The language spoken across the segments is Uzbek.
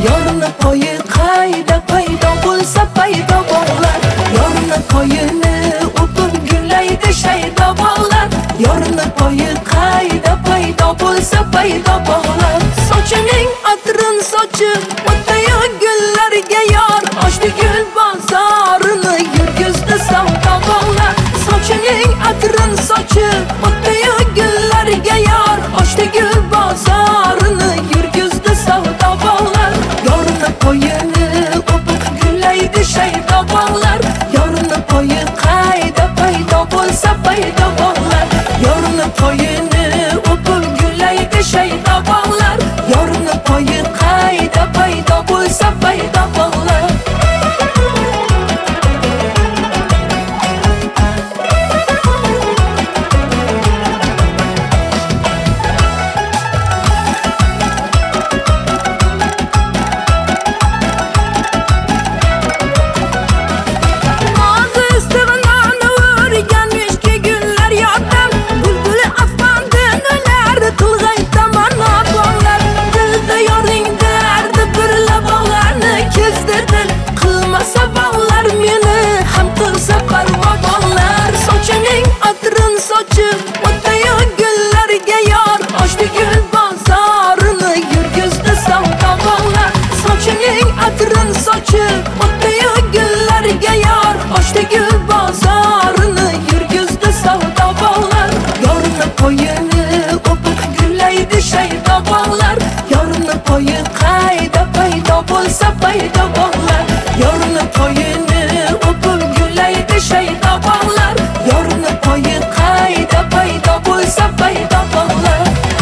Yorni poyi qayda paydo bo'lsa paydo bog'lar. Yorni poyini o'pib gullaydi shaydo bog'lar. Yorni poyi qayda paydo bo'lsa paydo bog'lar. Sochining atrin sochib o'tayu gullarga yor. Ochdi gul bozorini yurgizdi savdo bog'lar. Sochining atrin sochib o'tayu gullarga yor. Ochdi gul bozorini yurgizdi savdo bog'lar. Yorni poyini o'pib gullaydi shaydo bog'lar. Yorni poyi qayda paydo bo'lsa paydo bog'lar. Yorni poyini o'pib gullaydi shaydo bog'lar. Yorni poyi qayda paydo bo'lsa paydo bog'lar. Sochib o'tayu gullarga yor. Ochdi gul bozorini yurgizdi savdo bog'lar. Sochining atrin sochib o'tayu gullarga yor. Ochdi gul bozorini yurgizdi savdo bog'lar. Yorni poyini o'pib gullaydi shaydo bog'lar. Yorni poyi qayda paydo bo'lsa paydo bog'lar. Yorni poyini o'pib gullaydi shaydo bog'lar. Yorni poyi qayda paydo bo'lsa paydo bog'lar.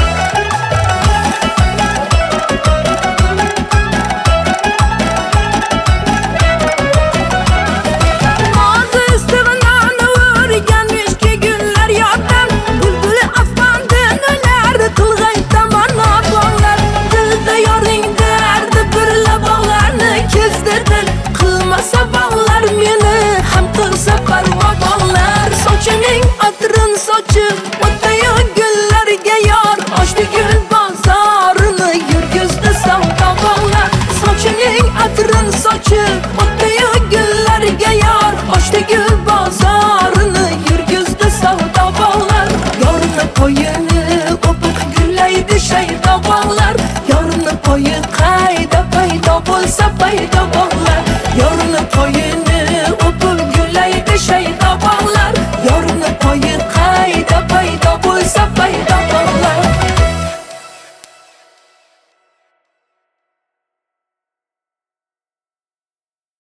Sochining atrin sochib o'tayu gullarga yor. Ochdi gul bozorini yurgizdi savdo bog'lar. Sochining atrin sochib o'tayu gullarga yor. Ochdi gul bozorini yurgizdi savdo bog'lar. Yorni poyini o'pib gullaydi shaydo bog'lar. Yorni poyi qayda paydo bo'lsa paydo bog'lar.